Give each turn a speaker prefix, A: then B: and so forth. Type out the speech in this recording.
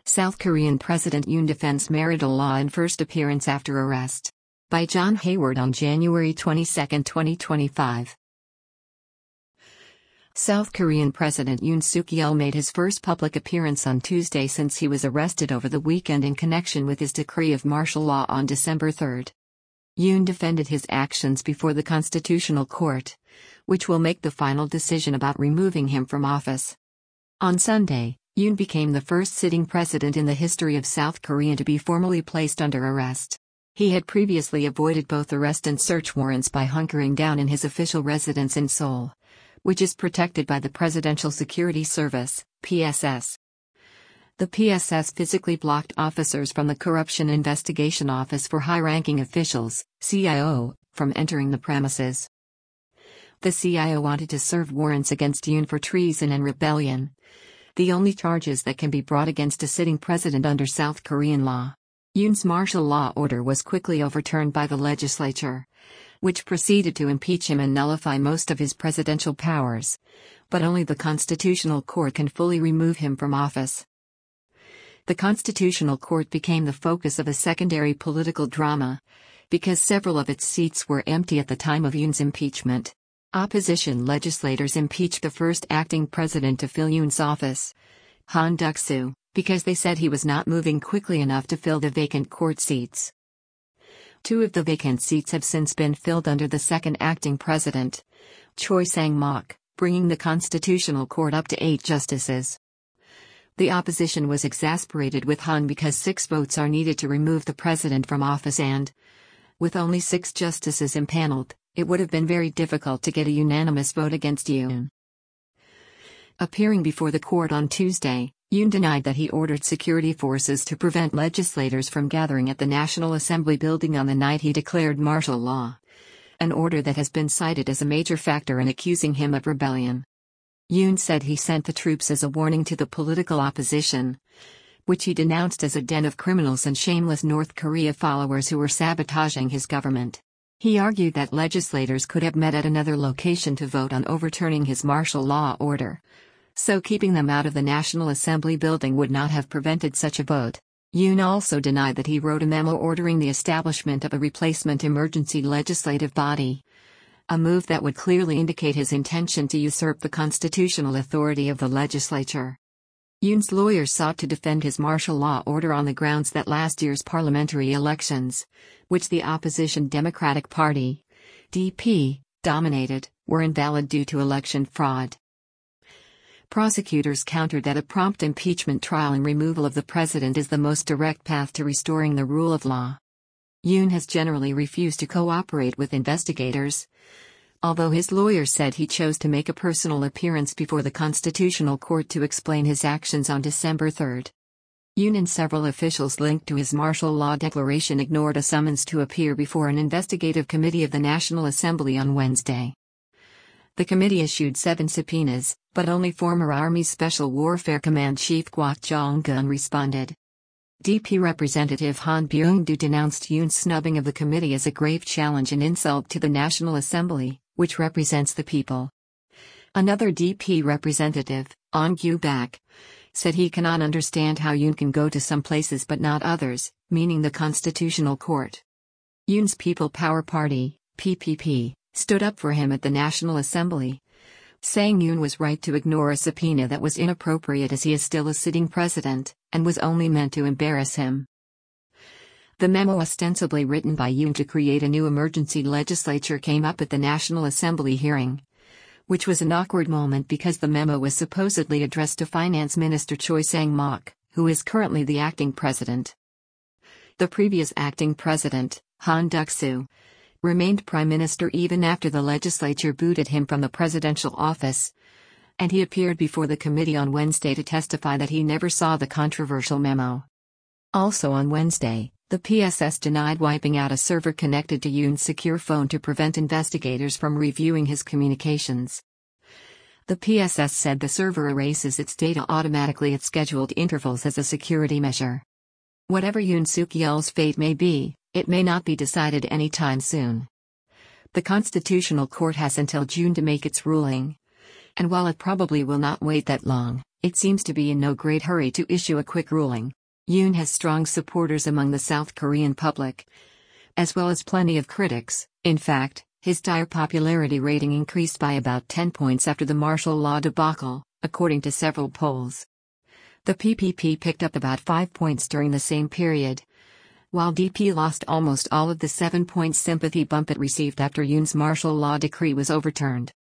A: South Korean President Yoon defends marital law in first appearance after arrest. By John Hayward on January 22, 2025. South Korean President Yoon Suk-yeol made his first public appearance on Tuesday since he was arrested over the weekend in connection with his decree of martial law on December 3. Yoon defended his actions before the Constitutional Court, which will make the final decision about removing him from office. On Sunday, Yoon became the first sitting president in the history of South Korea to be formally placed under arrest. He had previously avoided both arrest and search warrants by hunkering down in his official residence in Seoul, which is protected by the Presidential Security Service, PSS. The PSS physically blocked officers from the Corruption Investigation Office for High-Ranking Officials, CIO, from entering the premises. The CIO wanted to serve warrants against Yoon for treason and rebellion, the only charges that can be brought against a sitting president under South Korean law. Yoon's martial law order was quickly overturned by the legislature, which proceeded to impeach him and nullify most of his presidential powers, but only the Constitutional Court can fully remove him from office. The Constitutional Court became the focus of a secondary political drama, because several of its seats were empty at the time of Yoon's impeachment. Opposition legislators impeached the first acting president to fill Yoon's office, Han Duck-soo, because they said he was not moving quickly enough to fill the vacant court seats. Two of the vacant seats have since been filled under the second acting president, Choi Sang-mok, bringing the Constitutional Court up to 8 justices. The opposition was exasperated with Han because 6 votes are needed to remove the president from office and, with only 6 justices impaneled, it would have been very difficult to get a unanimous vote against Yoon. Appearing before the court on Tuesday, Yoon denied that he ordered security forces to prevent legislators from gathering at the National Assembly building on the night he declared martial law, an order that has been cited as a major factor in accusing him of rebellion. Yoon said he sent the troops as a warning to the political opposition, which he denounced as a den of criminals and shameless North Korea followers who were sabotaging his government. He argued that legislators could have met at another location to vote on overturning his martial law order, so keeping them out of the National Assembly building would not have prevented such a vote. Yoon also denied that he wrote a memo ordering the establishment of a replacement emergency legislative body, a move that would clearly indicate his intention to usurp the constitutional authority of the legislature. Yoon's lawyers sought to defend his martial law order on the grounds that last year's parliamentary elections, which the opposition Democratic Party, DP, dominated, were invalid due to election fraud. Prosecutors countered that a prompt impeachment trial and removal of the president is the most direct path to restoring the rule of law. Yoon has generally refused to cooperate with investigators, although his lawyers said he chose to make a personal appearance before the Constitutional Court to explain his actions on December 3. Yoon and several officials linked to his martial law declaration ignored a summons to appear before an investigative committee of the National Assembly on Wednesday. The committee issued 7 subpoenas, but only former Army Special Warfare Command Chief Kwak Jong-gun responded. DP Representative Han Byung-do denounced Yoon's snubbing of the committee as a grave challenge and insult to the National Assembly, which represents the people. Another DP representative, On Gyu-bak, said he cannot understand how Yoon can go to some places but not others, meaning the Constitutional Court. Yoon's People Power Party, PPP, stood up for him at the National Assembly, saying Yoon was right to ignore a subpoena that was inappropriate as he is still a sitting president, and was only meant to embarrass him. The memo ostensibly written by Yoon to create a new emergency legislature came up at the National Assembly hearing, which was an awkward moment because the memo was supposedly addressed to Finance Minister Choi Sang-mok, who is currently the acting president. The previous acting president, Han Duck-soo, remained prime minister even after the legislature booted him from the presidential office, and he appeared before the committee on Wednesday to testify that he never saw the controversial memo. Also on Wednesday, the PSS denied wiping out a server connected to Yoon's secure phone to prevent investigators from reviewing his communications. The PSS said the server erases its data automatically at scheduled intervals as a security measure. Whatever Yoon Suk-yeol's fate may be, it may not be decided anytime soon. The Constitutional Court has until June to make its ruling, and while it probably will not wait that long, it seems to be in no great hurry to issue a quick ruling. Yoon has strong supporters among the South Korean public, as well as plenty of critics. In fact, his dire popularity rating increased by about 10 points after the martial law debacle, according to several polls. The PPP picked up about 5 points during the same period, while DP lost almost all of the 7-point sympathy bump it received after Yoon's martial law decree was overturned.